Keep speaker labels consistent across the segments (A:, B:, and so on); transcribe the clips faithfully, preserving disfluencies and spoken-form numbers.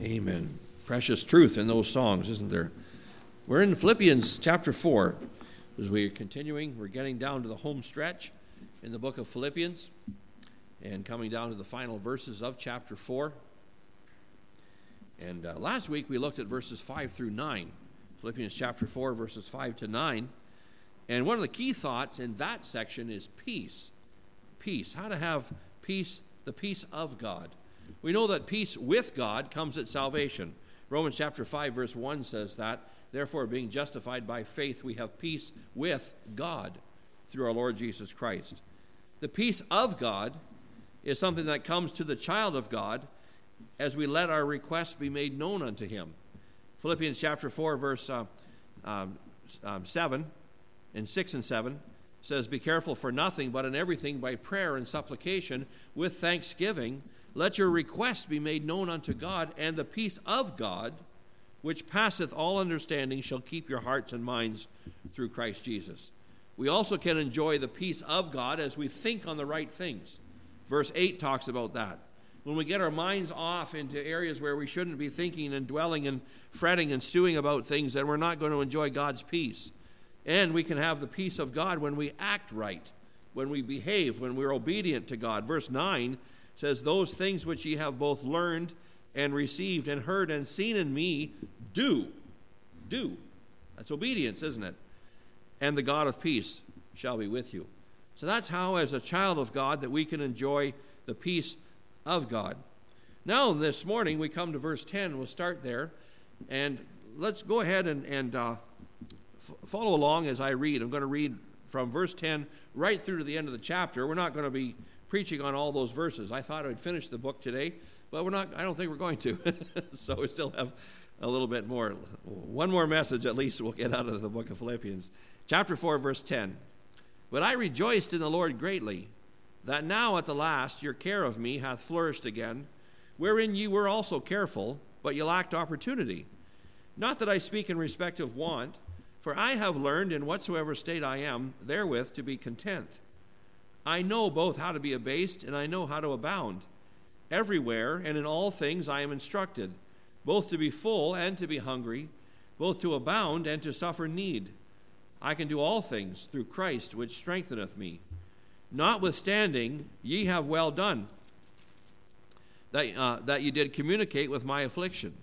A: Amen. Precious truth in those songs, isn't there? We're in Philippians chapter four. As we are continuing, we're getting down to the home stretch in the book of Philippians and coming down to the final verses of chapter four. And uh, last week we looked at verses five through nine. Philippians chapter four, verses five to nine. And one of the key thoughts in that section is peace. Peace. How to have peace, the peace of God. We know that peace with God comes at salvation. Romans chapter five, verse one says that, therefore, being justified by faith, we have peace with God through our Lord Jesus Christ. The peace of God is something that comes to the child of God as we let our requests be made known unto him. Philippians chapter four, verse uh, um, um, seven and six and seven says, be careful for nothing, but in everything by prayer and supplication with thanksgiving, let your requests be made known unto God, and the peace of God, which passeth all understanding, shall keep your hearts and minds through Christ Jesus. We also can enjoy the peace of God as we think on the right things. Verse eight talks about that. When we get our minds off into areas where we shouldn't be thinking and dwelling and fretting and stewing about things, then we're not going to enjoy God's peace. And we can have the peace of God when we act right, when we behave, when we're obedient to God. Verse nine says, those things which ye have both learned and received and heard and seen in me, do. Do. That's obedience, isn't it? And the God of peace shall be with you. So that's how, as a child of God, that we can enjoy the peace of God. Now, this morning, we come to verse ten. We'll start there. And let's go ahead and, and uh, f- follow along as I read. I'm going to read from verse ten right through to the end of the chapter. We're not going to be preaching on all those verses. I thought I'd finish the book today, but we're not. I don't think we're going to. So we still have a little bit more. One more message at least we'll get out of the book of Philippians. Chapter four, verse ten. But I rejoiced in the Lord greatly, that now at the last your care of me hath flourished again, wherein ye were also careful, but ye lacked opportunity. Not that I speak in respect of want, for I have learned in whatsoever state I am, therewith to be content. I know both how to be abased, and I know how to abound. Everywhere and in all things I am instructed, both to be full and to be hungry, both to abound and to suffer need. I can do all things through Christ, which strengtheneth me. Notwithstanding, ye have well done, that, uh, that ye did communicate with my affliction.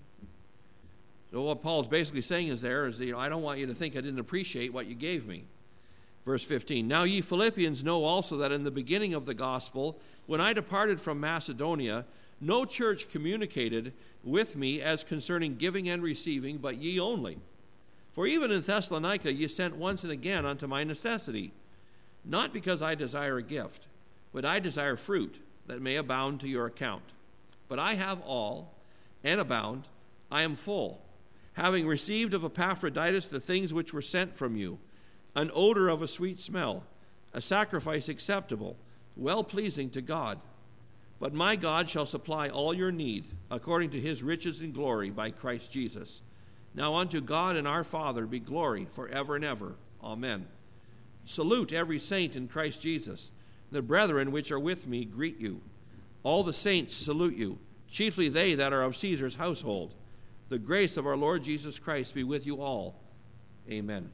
A: So what Paul's basically saying is there is that, you know, I don't want you to think I didn't appreciate what you gave me. Verse fifteen, now ye Philippians know also that in the beginning of the gospel, when I departed from Macedonia, no church communicated with me as concerning giving and receiving, but ye only. For even in Thessalonica ye sent once and again unto my necessity, not because I desire a gift, but I desire fruit that may abound to your account. But I have all, and abound, I am full, having received of Epaphroditus the things which were sent from you, an odor of a sweet smell, a sacrifice acceptable, well-pleasing to God. But my God shall supply all your need, according to his riches and glory by Christ Jesus. Now unto God and our Father be glory forever and ever. Amen. Salute every saint in Christ Jesus. The brethren which are with me greet you. All the saints salute you, chiefly they that are of Caesar's household. The grace of our Lord Jesus Christ be with you all. Amen.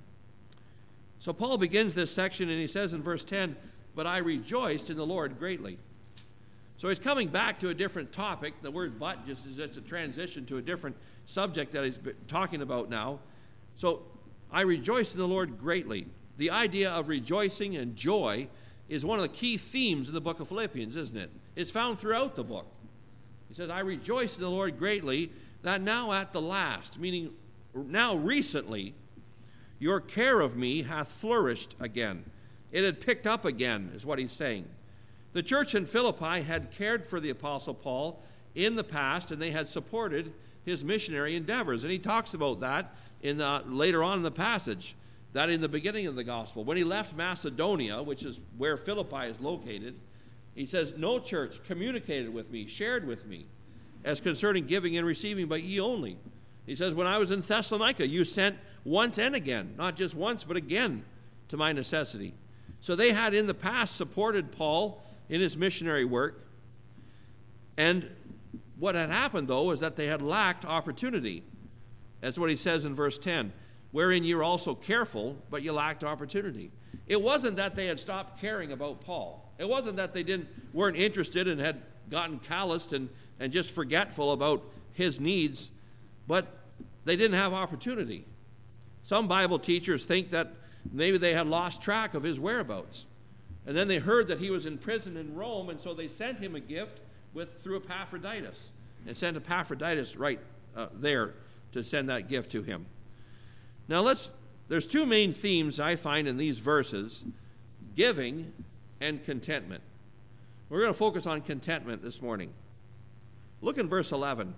A: So Paul begins this section and he says in verse ten, but I rejoiced in the Lord greatly. So he's coming back to a different topic. The word but just is just a transition to a different subject that he's talking about now. So I rejoiced in the Lord greatly. The idea of rejoicing and joy is one of the key themes in the book of Philippians, isn't it? It's found throughout the book. He says, I rejoiced in the Lord greatly, that now at the last, meaning now recently, your care of me hath flourished again. It had picked up again, is what he's saying. The church in Philippi had cared for the Apostle Paul in the past, and they had supported his missionary endeavors. And he talks about that in the, later on in the passage, that in the beginning of the gospel, when he left Macedonia, which is where Philippi is located, he says, no church communicated with me, shared with me, as concerning giving and receiving, but ye only. He says, when I was in Thessalonica, you sent once and again, not just once, but again, to my necessity. So they had in the past supported Paul in his missionary work. And What had happened, though, is that they had lacked opportunity. That's what he says in verse ten. Wherein you're also careful, but you lacked opportunity. It wasn't that they had stopped caring about Paul. It wasn't that they didn't weren't interested and had gotten calloused and, and just forgetful about his needs, but they didn't have opportunity. Some Bible teachers think that maybe they had lost track of his whereabouts. And then they heard that he was in prison in Rome, and so they sent him a gift with through Epaphroditus. And sent Epaphroditus right uh, there to send that gift to him. Now let's, there's two main themes I find in these verses, giving and contentment. We're going to focus on contentment this morning. Look in verse eleven.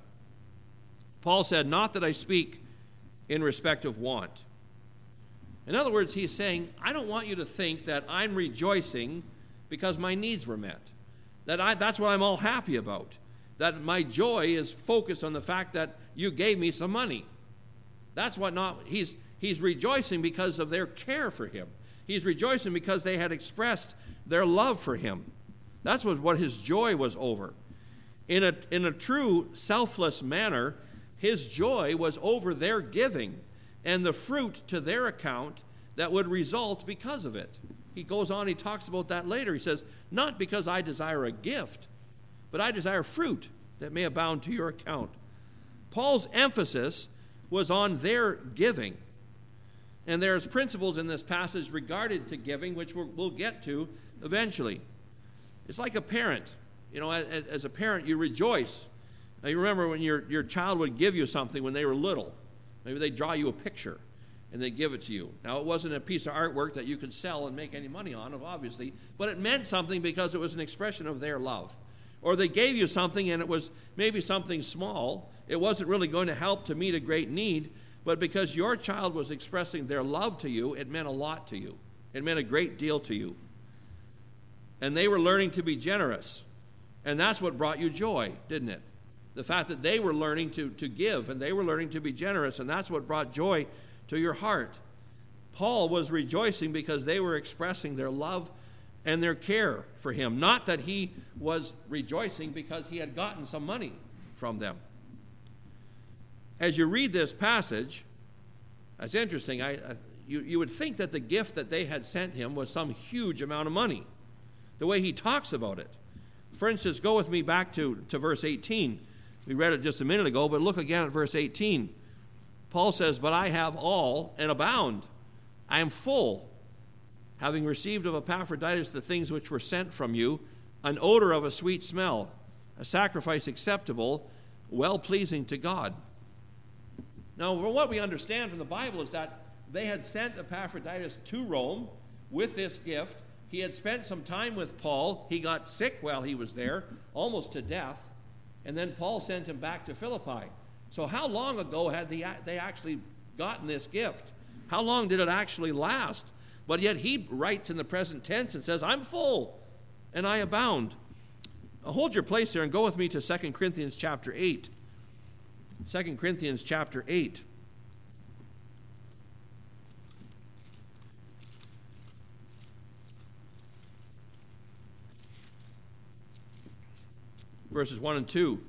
A: Paul said, not that I speak in respect of want. In other words, he's saying, I don't want you to think that I'm rejoicing because my needs were met. That I, that's what I'm all happy about. That my joy is focused on the fact that you gave me some money. That's what not, he's, he's rejoicing because of their care for him. He's rejoicing because they had expressed their love for him. That's what, what his joy was over. In a, in a true selfless manner, his joy was over their giving and the fruit to their account that would result because of it. He goes on, he talks about that later. He says, not because I desire a gift, but I desire fruit that may abound to your account. Paul's emphasis was on their giving. And there's principles in this passage regarded to giving, which we'll, we'll get to eventually. It's like a parent. You know, as, as a parent, you rejoice. Now, you remember when your, your child would give you something when they were little. Maybe they'd draw you a picture, and they'd give it to you. Now, it wasn't a piece of artwork that you could sell and make any money on, obviously, but it meant something because it was an expression of their love. Or they gave you something, and it was maybe something small. It wasn't really going to help to meet a great need, but because your child was expressing their love to you, it meant a lot to you. It meant a great deal to you. And they were learning to be generous. And that's what brought you joy, didn't it? The fact that they were learning to, to give, and they were learning to be generous, and that's what brought joy to your heart. Paul was rejoicing because they were expressing their love and their care for him. Not that he was rejoicing because he had gotten some money from them. As you read this passage, that's interesting. I, I, you, you would think that the gift that they had sent him was some huge amount of money, the way he talks about it. For instance, go with me back to, to verse eighteen. We read it just a minute ago, but look again at verse eighteen. Paul says, but I have all and abound. I am full, having received of Epaphroditus the things which were sent from you, an odor of a sweet smell, a sacrifice acceptable, well-pleasing to God. Now, what we understand from the Bible is that they had sent Epaphroditus to Rome with this gift. He had spent some time with Paul. He got sick while he was there, almost to death. And then Paul sent him back to Philippi. So how long ago had they, they actually gotten this gift? How long did it actually last? But yet he writes in the present tense and says, I'm full and I abound. Now hold your place there and go with me to Second Corinthians chapter eight. Second Corinthians chapter eight. Verses one and two.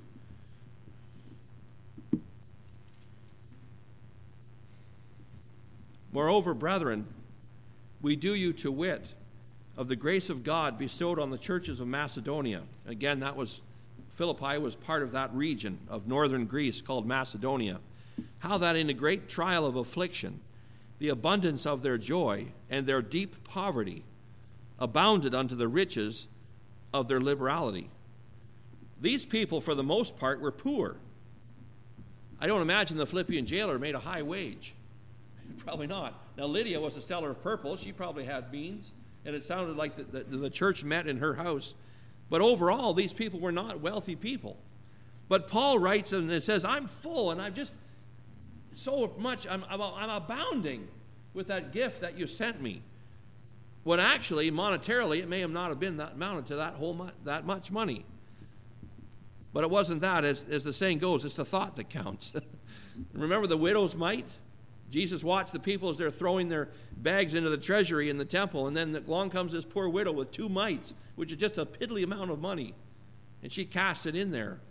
A: Moreover, brethren, we do you to wit of the grace of God bestowed on the churches of Macedonia. Again, that was, Philippi was part of that region of northern Greece called Macedonia. How that in a great trial of affliction, the abundance of their joy and their deep poverty abounded unto the riches of their liberality. These people, for the most part, were poor. I don't imagine the Philippian jailer made a high wage. Probably not. Now, Lydia was a seller of purple. She probably had means, and it sounded like the, the, the church met in her house. But overall, these people were not wealthy people. But Paul writes and it says, I'm full, and I'm just so much, I'm, I'm, I'm abounding with that gift that you sent me. When actually, monetarily, it may have not have been that amounted to that whole that much money. But it wasn't that. As, as the saying goes, it's the thought that counts. Remember the widow's mite? Jesus watched the people as they're throwing their bags into the treasury in the temple, and then along comes this poor widow with two mites, which is just a piddly amount of money. And she cast it in there.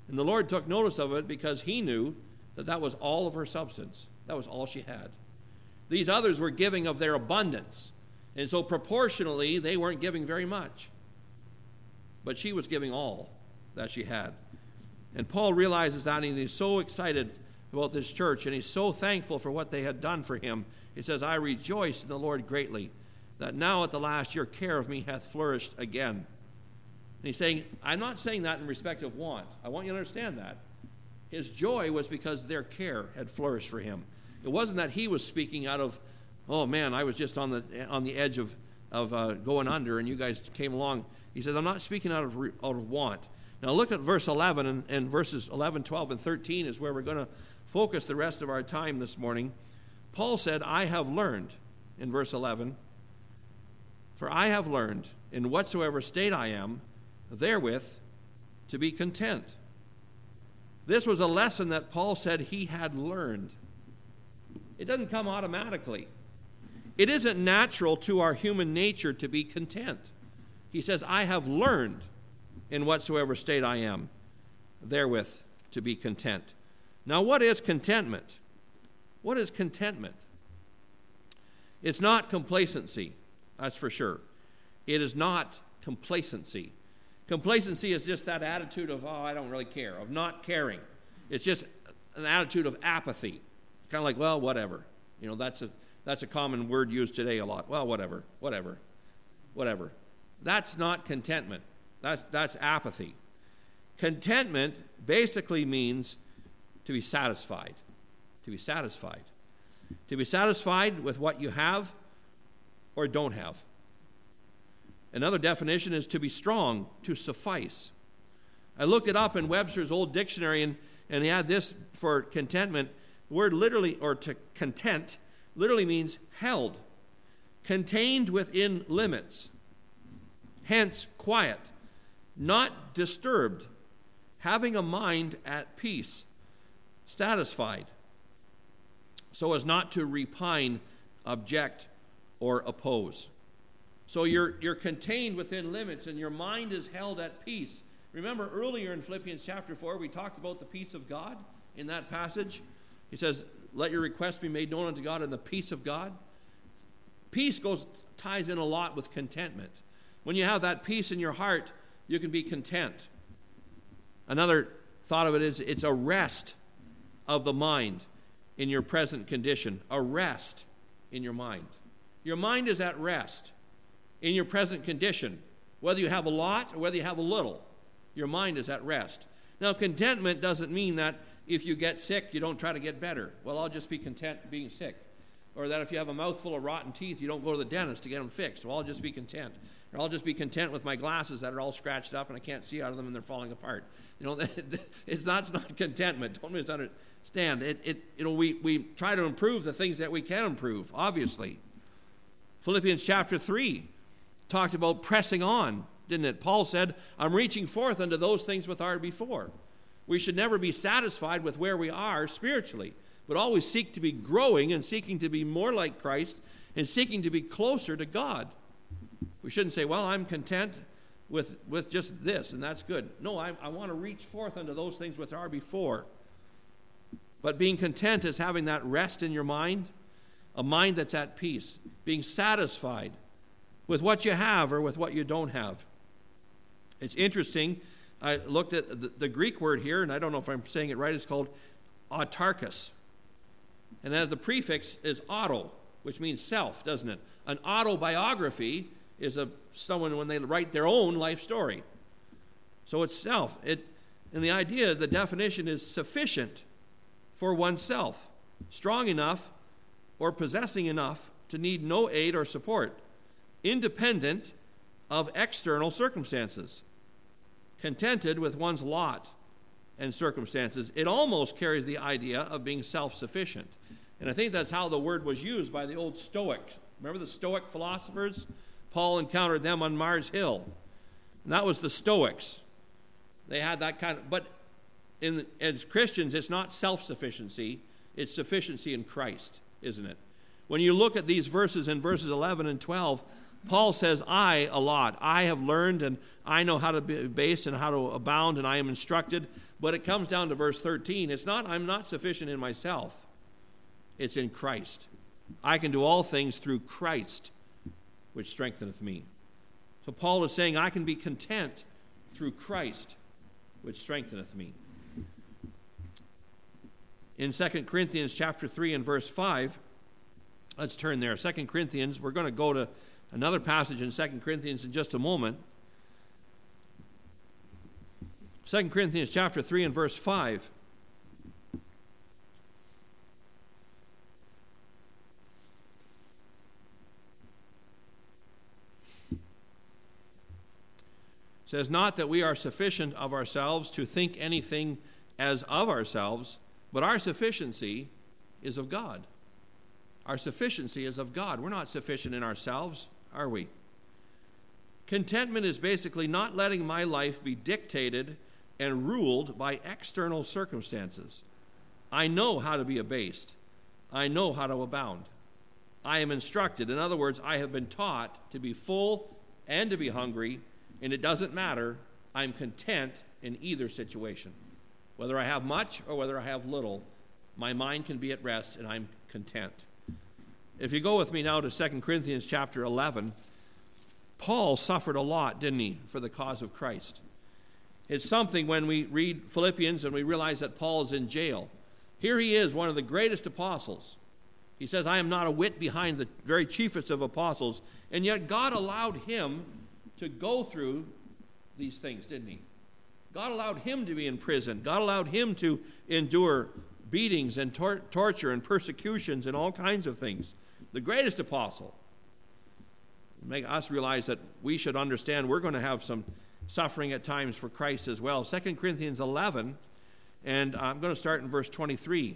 A: And the Lord took notice of it because he knew that that was all of her substance. That was all she had. These others were giving of their abundance. And so proportionally, they weren't giving very much. But she was giving all that she had. And Paul realizes that, and he's so excited about this church, and he's so thankful for what they had done for him. He says, I rejoice in the Lord greatly, that now at the last your care of me hath flourished again. And he's saying, I'm not saying that in respect of want. I want you to understand that. His joy was because their care had flourished for him. It wasn't that he was speaking out of, oh man, I was just on the on the edge of, of uh, going under, and you guys came along. He said, I'm not speaking out of out of want. Now look at verse eleven, and, and verses eleven, twelve, and thirteen is where we're going to focus the rest of our time this morning. Paul said, I have learned, in verse eleven, for I have learned, in whatsoever state I am, therewith to be content. This was a lesson that Paul said he had learned. It doesn't come automatically. It isn't natural to our human nature to be content. He says, I have learned, in whatsoever state I am, therewith to be content. Now, what is contentment? What is contentment? It's not complacency, that's for sure. It is not complacency. Complacency is just that attitude of, oh, I don't really care, of not caring. It's just an attitude of apathy. Kind of like, well, whatever. You know, that's a that's a common word used today a lot. Well, whatever, whatever, whatever. That's not contentment. That's that's apathy. Contentment basically means to be satisfied. To be satisfied. To be satisfied with what you have or don't have. Another definition is to be strong, to suffice. I looked it up in Webster's Old Dictionary, and, and he had this for contentment. The word literally, or to content, literally means held, contained within limits, hence quiet, not disturbed, having a mind at peace, satisfied, so as not to repine, object, or oppose. So you're, you're contained within limits, and your mind is held at peace. Remember earlier in Philippians chapter four, we talked about the peace of God in that passage. He says, let your requests be made known unto God in the peace of God. Peace goes ties in a lot with contentment. When you have that peace in your heart, you can be content. Another thought of it is it's a rest of the mind in your present condition. A rest in your mind. Your mind is at rest in your present condition. Whether you have a lot or whether you have a little, your mind is at rest. Now, contentment doesn't mean that if you get sick, you don't try to get better. Well, I'll just be content being sick. Or that if you have a mouthful of rotten teeth, you don't go to the dentist to get them fixed. Well, I'll just be content. Or I'll just be content with my glasses that are all scratched up and I can't see out of them and they're falling apart. You know, it's not, it's not contentment. Don't misunderstand. It, it, you know, we, we try to improve the things that we can improve, obviously. Philippians chapter three talked about pressing on, didn't it? Paul said, I'm reaching forth unto those things which are before. We should never be satisfied with where we are spiritually, but always seek to be growing and seeking to be more like Christ and seeking to be closer to God. We shouldn't say, well, I'm content with, with just this, and that's good. No, I, I want to reach forth unto those things which are before. But being content is having that rest in your mind, a mind that's at peace, being satisfied with what you have or with what you don't have. It's interesting. I looked at the, the Greek word here, and I don't know if I'm saying it right. It's called autarkos. And as the prefix is auto, which means self, doesn't it? An autobiography is a someone when they write their own life story. So it's self. It, and the idea, the definition is sufficient for oneself, strong enough or possessing enough to need no aid or support, independent of external circumstances, contented with one's lot and circumstances. It almost carries the idea of being self-sufficient. And I think that's how the word was used by the old Stoics. Remember the Stoic philosophers? Paul encountered them on Mars Hill. And that was the Stoics. They had that kind of, but in, as Christians, it's not self-sufficiency, it's sufficiency in Christ, isn't it? When you look at these verses in verses eleven and twelve, Paul says I a lot. I have learned and I know how to be base and how to abound and I am instructed. But it comes down to verse thirteen. It's not, I'm not sufficient in myself. It's in Christ. I can do all things through Christ, which strengtheneth me. So Paul is saying I can be content through Christ, which strengtheneth me. In Second Corinthians chapter three and verse five, let's turn there. Second Corinthians, we're going to go to another passage in Second Corinthians in just a moment. Second Corinthians chapter three and verse five. Says, not that we are sufficient of ourselves to think anything as of ourselves, but our sufficiency is of God. Our sufficiency is of God. We're not sufficient in ourselves, are we? Contentment is basically not letting my life be dictated and ruled by external circumstances. I know how to be abased. I know how to abound. I am instructed. In other words, I have been taught to be full and to be hungry, and it doesn't matter. I'm content in either situation. Whether I have much or whether I have little, my mind can be at rest and I'm content. If you go with me now to Second Corinthians chapter eleven, Paul suffered a lot, didn't he, for the cause of Christ. It's something when we read Philippians and we realize that Paul is in jail. Here he is, one of the greatest apostles. He says, I am not a whit behind the very chiefest of apostles, and yet God allowed him to go through these things, didn't he? God allowed him to be in prison. God allowed him to endure beatings and tor- torture and persecutions and all kinds of things. The greatest apostle. Make us realize that we should understand we're going to have some suffering at times for Christ as well. Second Corinthians eleven, and I'm going to start in verse twenty-three.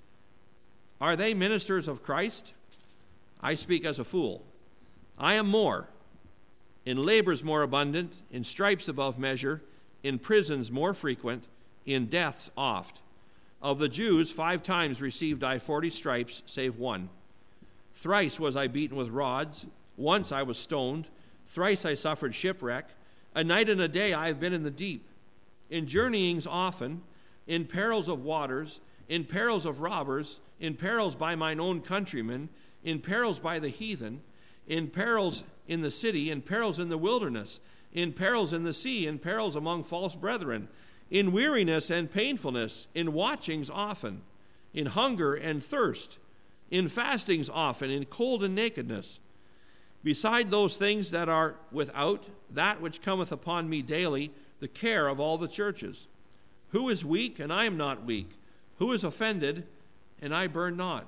A: Are they ministers of Christ? I speak as a fool. I am more. In labors more abundant, in stripes above measure, in prisons more frequent, in deaths oft. Of the Jews, five times received I forty stripes, save one. Thrice was I beaten with rods, once I was stoned, thrice I suffered shipwreck. A night and a day I have been in the deep, in journeyings often, in perils of waters, in perils of robbers, in perils by mine own countrymen, in perils by the heathen, in perils in the city, in perils in the wilderness, in perils in the sea, in perils among false brethren, in weariness and painfulness, in watchings often, in hunger and thirst, in fastings often, in cold and nakedness. Beside those things that are without, that which cometh upon me daily, the care of all the churches. Who is weak, and I am not weak? Who is offended, and I burn not?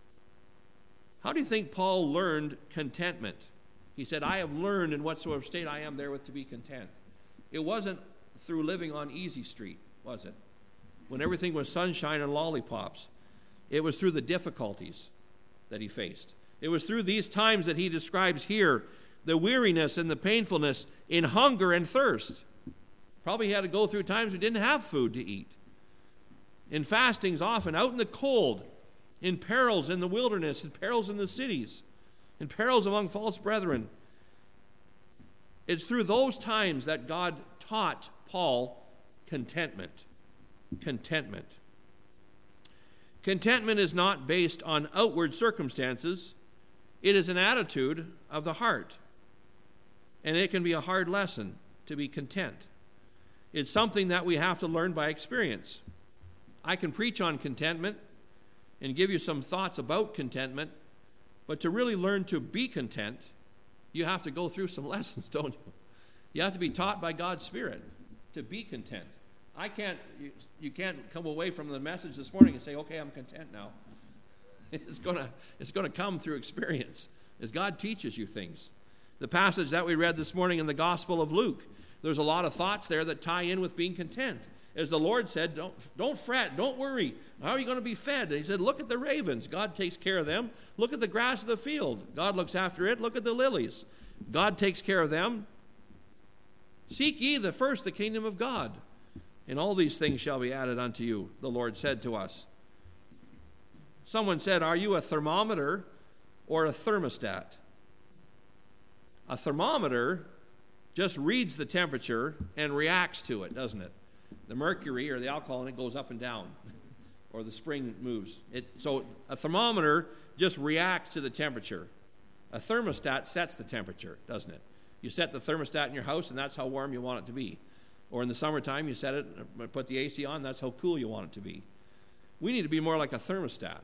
A: How do you think Paul learned contentment? He said, I have learned in whatsoever state I am therewith to be content. It wasn't through living on easy street, was it? When everything was sunshine and lollipops. It was through the difficulties that he faced. It was through these times that he describes here, the weariness and the painfulness, in hunger and thirst. Probably he had to go through times he didn't have food to eat. In fastings often, out in the cold, in perils in the wilderness, in perils in the cities, in perils among false brethren. It's through those times that God taught Paul contentment. Contentment. Contentment is not based on outward circumstances. It is an attitude of the heart. And it can be a hard lesson to be content. It's something that we have to learn by experience. I can preach on contentment and give you some thoughts about contentment, but to really learn to be content, you have to go through some lessons, don't you? You have to be taught by God's Spirit to be content. I can't, you, you can't come away from the message this morning and say, okay, I'm content now. It's gonna, it's gonna come through experience as God teaches you things. The passage that we read this morning in the Gospel of Luke, there's a lot of thoughts there that tie in with being content. As the Lord said, don't, don't fret, don't worry. How are you going to be fed? And he said, look at the ravens. God takes care of them. Look at the grass of the field. God looks after it. Look at the lilies. God takes care of them. Seek ye the first the kingdom of God, and all these things shall be added unto you, the Lord said to us. Someone said, are you a thermometer or a thermostat? A thermometer just reads the temperature and reacts to it, doesn't it? The mercury or the alcohol in it goes up and down, or the spring moves. It, so a thermometer just reacts to the temperature. A thermostat sets the temperature, doesn't it? You set the thermostat in your house, and that's how warm you want it to be. Or in the summertime, you set it, put the A C on, that's how cool you want it to be. We need to be more like a thermostat,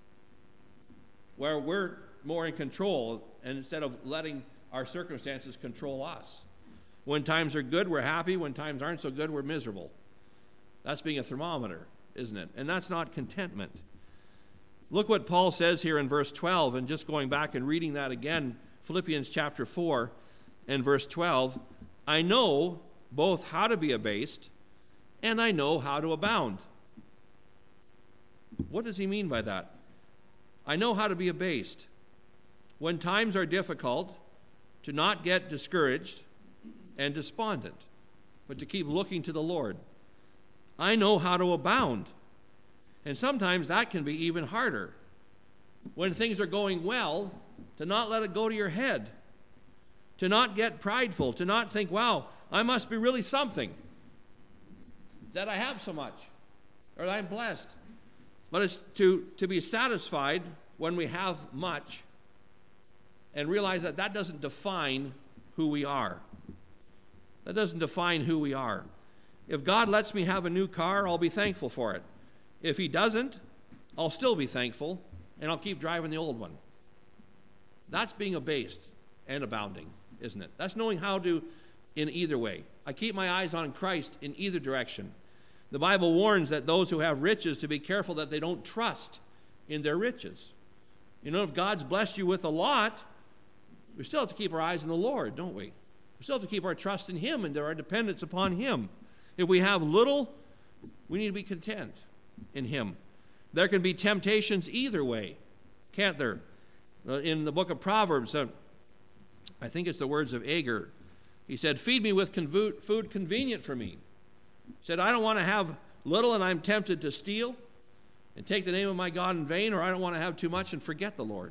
A: where we're more in control, and instead of letting our circumstances control us. When times are good, we're happy. When times aren't so good, we're miserable. That's being a thermometer, isn't it? And that's not contentment. Look what Paul says here in verse twelve, and just going back and reading that again, Philippians chapter four and verse twelve, I know both how to be abased and I know how to abound. What does he mean by that? I know how to be abased. When times are difficult, to not get discouraged and despondent, but to keep looking to the Lord. I know how to abound. And sometimes that can be even harder. When things are going well, to not let it go to your head, to not get prideful, to not think, wow, I must be really something, that I have so much, or that I'm blessed. But it's to, to be satisfied when we have much and realize that that doesn't define who we are. That doesn't define who we are. If God lets me have a new car, I'll be thankful for it. If he doesn't, I'll still be thankful, and I'll keep driving the old one. That's being abased and abounding, isn't it? That's knowing how to in either way. I keep my eyes on Christ in either direction. The Bible warns that those who have riches to be careful that they don't trust in their riches. You know, if God's blessed you with a lot, we still have to keep our eyes on the Lord, don't we? We still have to keep our trust in him and our dependence upon him. If we have little, we need to be content in him. There can be temptations either way, can't there? In the book of Proverbs, uh, I think it's the words of Agur. He said, feed me with convo- food convenient for me. He said, I don't want to have little and I'm tempted to steal and take the name of my God in vain, or I don't want to have too much and forget the Lord.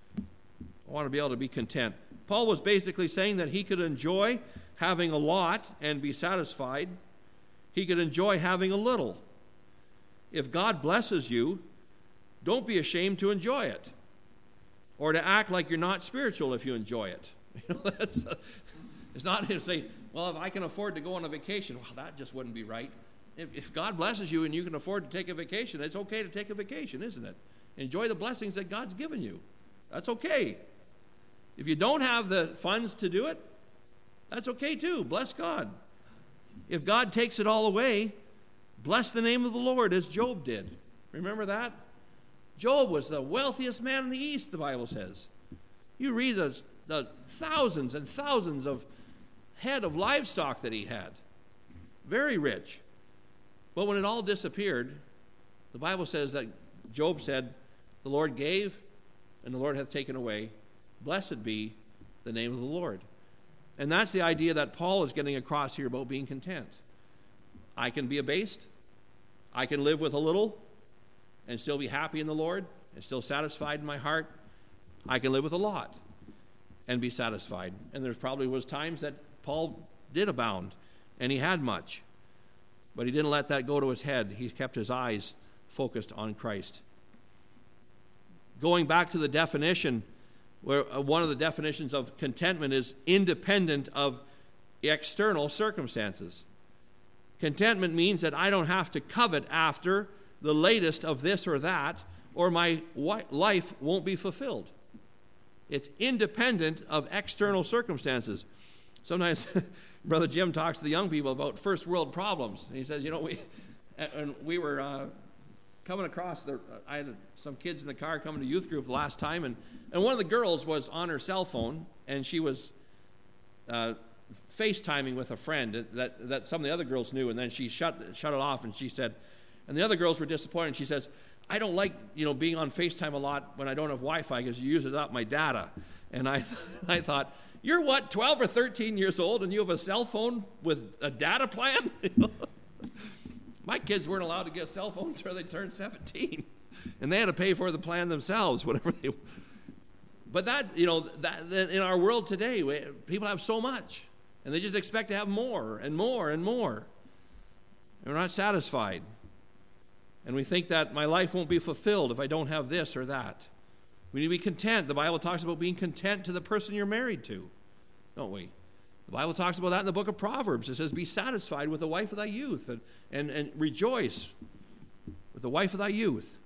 A: I want to be able to be content. Paul was basically saying that he could enjoy having a lot and be satisfied. He could enjoy having a little. If God blesses you, don't be ashamed to enjoy it, or to act like you're not spiritual if you enjoy it. You know, that's, uh, it's not to say, well, if I can afford to go on a vacation, well, that just wouldn't be right. If, if God blesses you and you can afford to take a vacation, it's okay to take a vacation, isn't it? Enjoy the blessings that God's given you. That's okay. If you don't have the funds to do it, that's okay too. Bless God. If God takes it all away, bless the name of the Lord as Job did. Remember that? Job was the wealthiest man in the East, the Bible says. You read the, the thousands and thousands of head of livestock that he had. Very rich. But when it all disappeared, the Bible says that Job said, the Lord gave and the Lord hath taken away. Blessed be the name of the Lord. And that's the idea that Paul is getting across here about being content. I can be abased. I can live with a little and still be happy in the Lord and still satisfied in my heart. I can live with a lot and be satisfied. And there probably was times that Paul did abound and he had much. But he didn't let that go to his head. He kept his eyes focused on Christ. Going back to the definition, where one of the definitions of contentment is independent of external circumstances. Contentment means that I don't have to covet after the latest of this or that, or my life won't be fulfilled. It's independent of external circumstances. Sometimes Brother Jim talks to the young people about first world problems. He says, you know, we and we were uh, coming across, the, I had some kids in the car coming to youth group the last time, and, and one of the girls was on her cell phone, and she was uh, FaceTiming with a friend that, that some of the other girls knew, and then she shut shut it off, and she said, and the other girls were disappointed. She says, I don't like, you know, being on FaceTime a lot when I don't have Wi-Fi because you use it up my data. And I, I thought, you're what, twelve or thirteen years old, and you have a cell phone with a data plan? My kids weren't allowed to get cell phones until they turned seventeen, and they had to pay for the plan themselves, whatever they. But that, you know, that, that in our world today, we, people have so much, and they just expect to have more and more and more. And we're not satisfied. And we think that my life won't be fulfilled if I don't have this or that. We need to be content. The Bible talks about being content to the person you're married to, don't we? The Bible talks about that in the book of Proverbs. It says, be satisfied with the wife of thy youth, and, and, and rejoice with the wife of thy youth.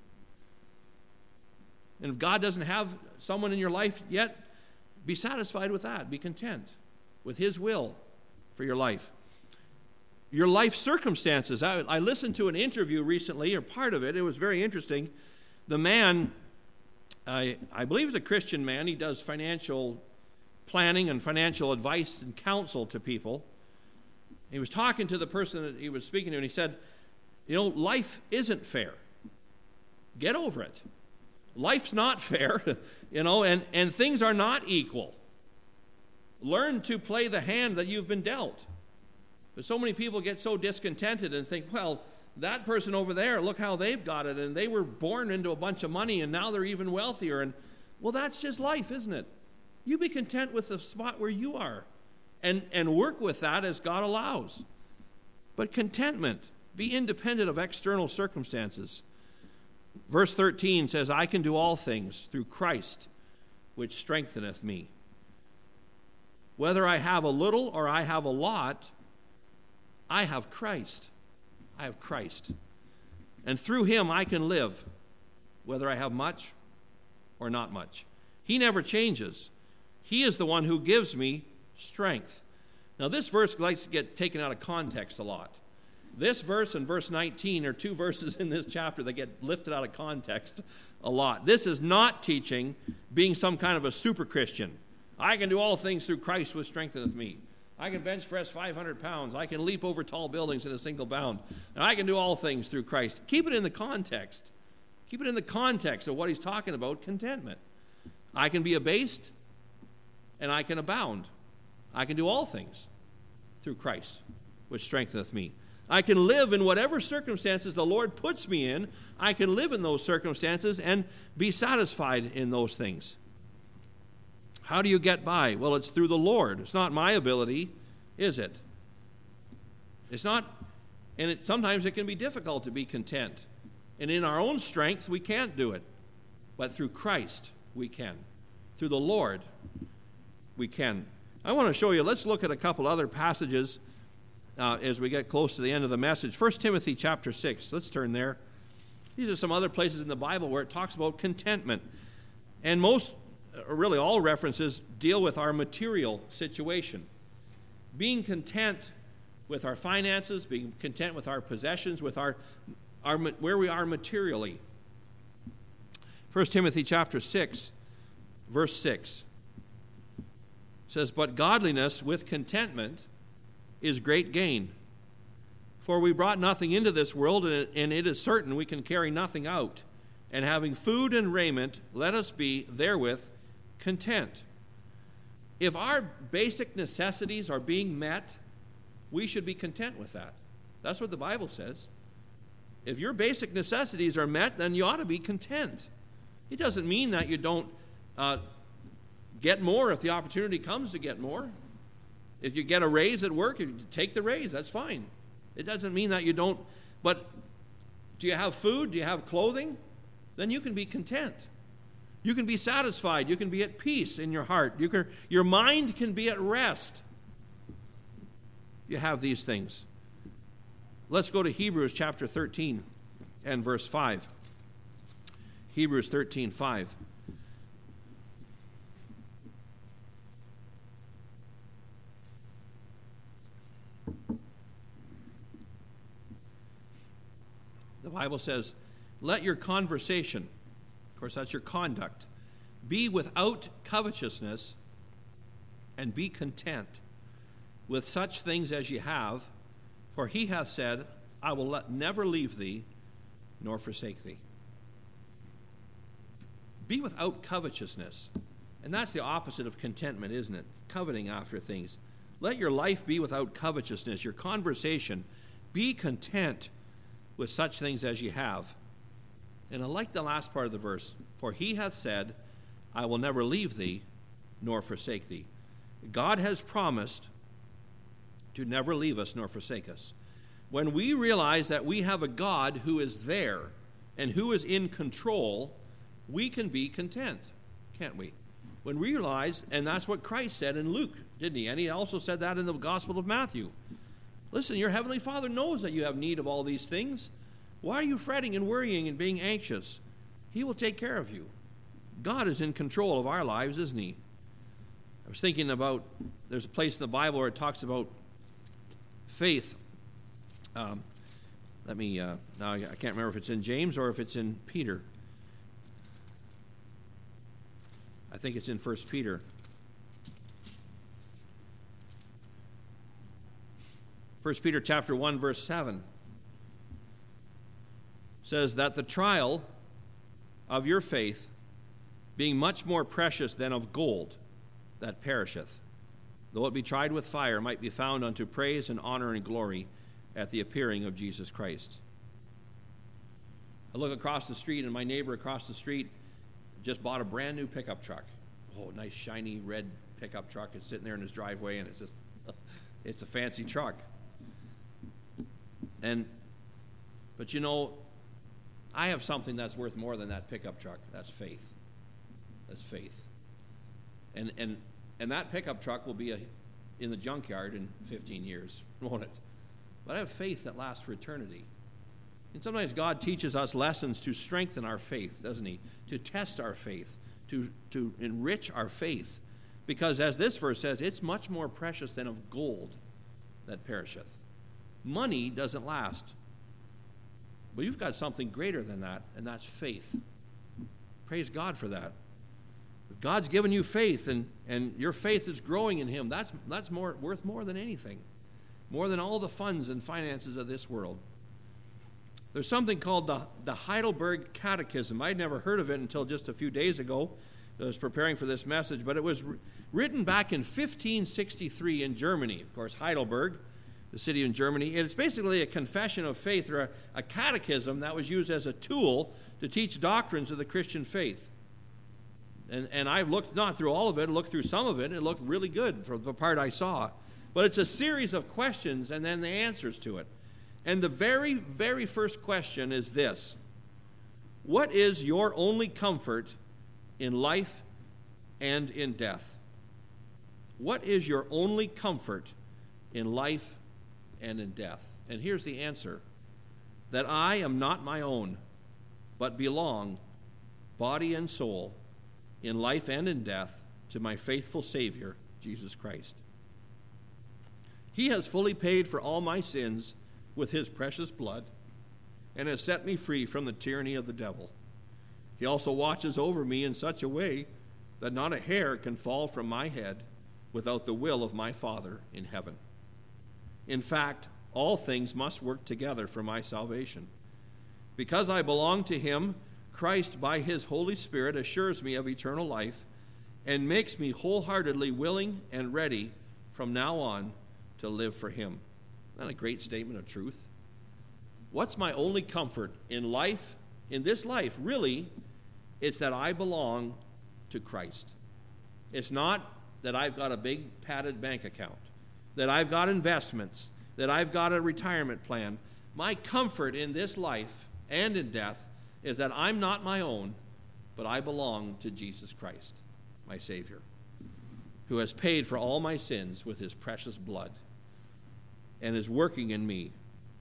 A: And if God doesn't have someone in your life yet, be satisfied with that. Be content with his will for your life. Your life circumstances. I, I listened to an interview recently, or part of it. It was very interesting. The man, I, I believe he's a Christian man. He does financial planning and financial advice and counsel to people. He was talking to the person that he was speaking to, and he said, you know, life isn't fair. Get over it. Life's not fair, you know, and, and things are not equal. Learn to play the hand that you've been dealt. But so many people get so discontented and think, well, that person over there, look how they've got it, and they were born into a bunch of money, and now they're even wealthier. And, well, that's just life, isn't it? You be content with the spot where you are, and, and work with that as God allows. But contentment, be independent of external circumstances. Verse thirteen says, I can do all things through Christ, which strengtheneth me. Whether I have a little or I have a lot, I have Christ. I have Christ. And through him I can live, whether I have much or not much. He never changes. He is the one who gives me strength. Now this verse likes to get taken out of context a lot. This verse and verse nineteen are two verses in this chapter that get lifted out of context a lot. This is not teaching being some kind of a super Christian. I can do all things through Christ which strengtheneth me. I can bench press five hundred pounds. I can leap over tall buildings in a single bound. And I can do all things through Christ. Keep it in the context. Keep it in the context of what he's talking about, contentment. I can be abased and I can abound. I can do all things through Christ which strengtheneth me. I can live in whatever circumstances the Lord puts me in. I can live in those circumstances and be satisfied in those things. How do you get by? Well, it's through the Lord. It's not my ability, is it? It's not, and it, sometimes it can be difficult to be content. And in our own strength, we can't do it. But through Christ, we can. Through the Lord, we can. I want to show you, let's look at a couple other passages uh, as we get close to the end of the message. First Timothy chapter six, let's turn there. These are some other places in the Bible where it talks about contentment. And most, or really all references, deal with our material situation. Being content with our finances, being content with our possessions, with our, our where we are materially. First Timothy chapter six, verse six says, but godliness with contentment is great gain. For we brought nothing into this world, and it is certain we can carry nothing out. And having food and raiment, let us be therewith content. If our basic necessities are being met, we should be content with that. That's what the Bible says. If your basic necessities are met, then you ought to be content. It doesn't mean that you don't uh, get more if the opportunity comes to get more. If you get a raise at work, if you take the raise, that's fine. It doesn't mean that you don't, but do you have food? Do you have clothing? Then you can be content. You can be satisfied. You can be at peace in your heart. You can, your mind can be at rest. You have these things. Let's go to Hebrews chapter thirteen and verse five. Hebrews thirteen, five. The Bible says, let your conversation, of course that's your conduct, be without covetousness, and be content with such things as ye have, for he hath said, I will let, never leave thee, nor forsake thee. Be without covetousness. And that's the opposite of contentment, isn't it? Coveting after things. Let your life be without covetousness, your conversation. Be content with such things as ye have. And I like the last part of the verse. For he hath said, I will never leave thee nor forsake thee. God has promised to never leave us nor forsake us. When we realize that we have a God who is there and who is in control, we can be content, can't we? When we realize, and that's what Christ said in Luke, didn't he? And he also said that in the Gospel of Matthew. Listen, your heavenly Father knows that you have need of all these things. Why are you fretting and worrying and being anxious? He will take care of you. God is in control of our lives, isn't he? I was thinking about, there's a place in the Bible where it talks about faith. Um, let me, uh, now I can't remember if it's in James or if it's in Peter. I think it's in First Peter. First Peter chapter one, verse seven says that the trial of your faith, being much more precious than of gold that perisheth, though it be tried with fire, might be found unto praise and honor and glory at the appearing of Jesus Christ. I look across the street, and my neighbor across the street just bought a brand new pickup truck. Oh, nice shiny red pickup truck. It's sitting there in his driveway, and it's just, it's a fancy truck. And, but you know, I have something that's worth more than that pickup truck. That's faith. That's faith. And and and that pickup truck will be a, in the junkyard in fifteen years, won't it? But I have faith that lasts for eternity. And sometimes God teaches us lessons to strengthen our faith, doesn't he? To test our faith, to, to enrich our faith. Because as this verse says, it's much more precious than of gold that perisheth. Money doesn't last. But you've got something greater than that, and that's faith. Praise God for that. If God's given you faith, and, and your faith is growing in him, that's, that's more, worth more than anything. More than all the funds and finances of this world. There's something called the, the Heidelberg Catechism. I'd never heard of it until just a few days ago. I was preparing for this message, but it was written back in fifteen sixty-three in Germany. Of course, Heidelberg, the city in Germany. And it's basically a confession of faith, or a, a catechism that was used as a tool to teach doctrines of the Christian faith. And, and I've looked not through all of it, I looked through some of it, and it looked really good for the part I saw. But it's a series of questions and then the answers to it. And the very, very first question is this: what is your only comfort in life and in death? What is your only comfort in life and in death? And here's the answer: that I am not my own, but belong, body and soul, in life and in death, to my faithful Savior, Jesus Christ. He has fully paid for all my sins with his precious blood, and has set me free from the tyranny of the devil. He also watches over me in such a way that not a hair can fall from my head without the will of my Father in heaven. In fact, all things must work together for my salvation. Because I belong to him, Christ, by his Holy Spirit, assures me of eternal life and makes me wholeheartedly willing and ready from now on to live for him. Isn't that a great statement of truth? What's my only comfort in life, in this life? Really, it's that I belong to Christ. It's not that I've got a big padded bank account, that I've got investments, that I've got a retirement plan. My comfort in this life and in death is that I'm not my own, but I belong to Jesus Christ, my Savior, who has paid for all my sins with his precious blood and is working in me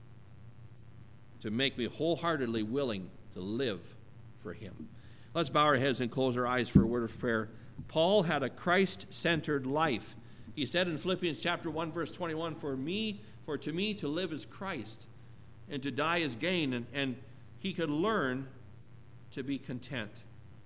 A: to make me wholeheartedly willing to live for him. Let's bow our heads and close our eyes for a word of prayer. Paul had a Christ-centered life. He said in Philippians chapter one, verse twenty-one, for me, for to me to live is Christ, and to die is gain. And, and he could learn to be content.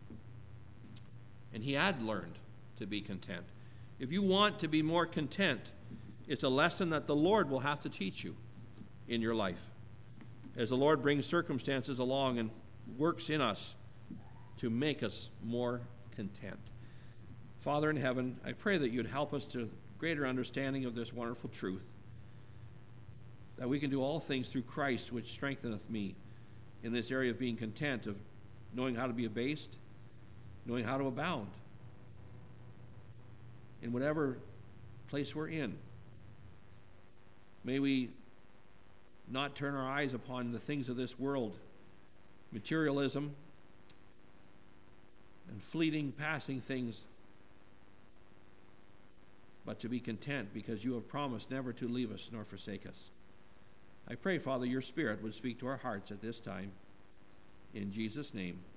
A: And he had learned to be content. If you want to be more content, it's a lesson that the Lord will have to teach you in your life, as the Lord brings circumstances along and works in us to make us more content. Father in heaven, I pray that you'd help us to greater understanding of this wonderful truth, that we can do all things through Christ, which strengtheneth me in this area of being content, of knowing how to be abased, knowing how to abound in whatever place we're in. May we not turn our eyes upon the things of this world, materialism, and fleeting, passing things, but to be content because you have promised never to leave us nor forsake us. I pray, Father, your Spirit would speak to our hearts at this time. In Jesus' name.